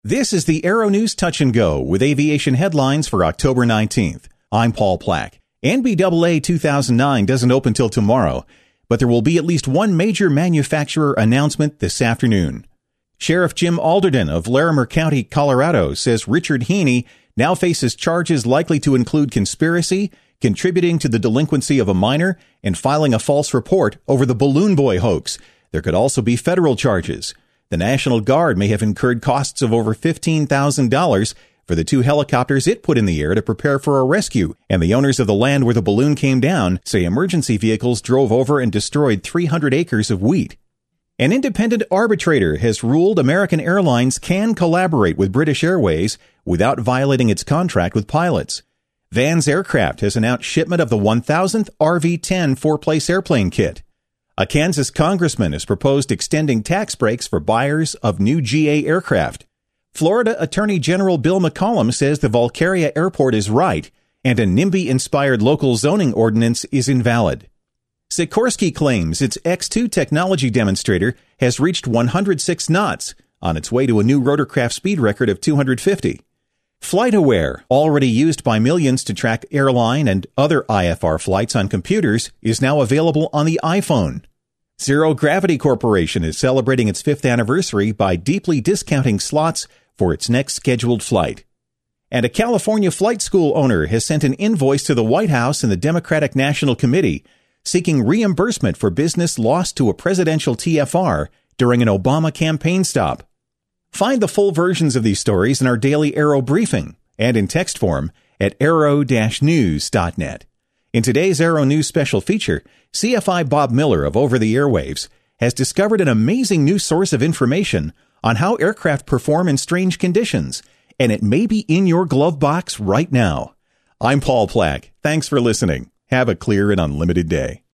This is the Aero News Touch and Go with aviation headlines for October 19th. I'm Paul Plack. NBAA 2009 doesn't open till tomorrow, but there will be at least one major manufacturer announcement this afternoon. Sheriff Jim Alderton of Larimer County, Colorado, says Richard Heaney now faces charges likely to include conspiracy, contributing to the delinquency of a minor, and filing a false report over the Balloon Boy hoax. There could also be federal charges. The National Guard may have incurred costs of over $15,000 for the two helicopters it put in the air to prepare for a rescue, and the owners of the land where the balloon came down say emergency vehicles drove over and destroyed 300 acres of wheat. An independent arbitrator has ruled American Airlines can collaborate with British Airways without violating its contract with pilots. Vans Aircraft has announced shipment of the 1,000th RV-10 four-place airplane kit. A Kansas congressman has proposed extending tax breaks for buyers of new GA aircraft. Florida Attorney General Bill McCollum says the Valkyria Airport is right, and a NIMBY-inspired local zoning ordinance is invalid. Sikorsky claims its X2 technology demonstrator has reached 106 knots on its way to a new rotorcraft speed record of 250. FlightAware, already used by millions to track airline and other IFR flights on computers, is now available on the iPhone. Zero Gravity Corporation is celebrating its 5th anniversary by deeply discounting slots for its next scheduled flight. And a California flight school owner has sent an invoice to the White House and the Democratic National Committee seeking reimbursement for business lost to a presidential TFR during an Obama campaign stop. Find the full versions of these stories in our daily Aero briefing and in text form at aero-news.net. In today's Aero News special feature, CFI Bob Miller of Over the Airwaves has discovered an amazing new source of information on how aircraft perform in strange conditions, and it may be in your glove box right now. I'm Paul Plack. Thanks for listening. Have a clear and unlimited day.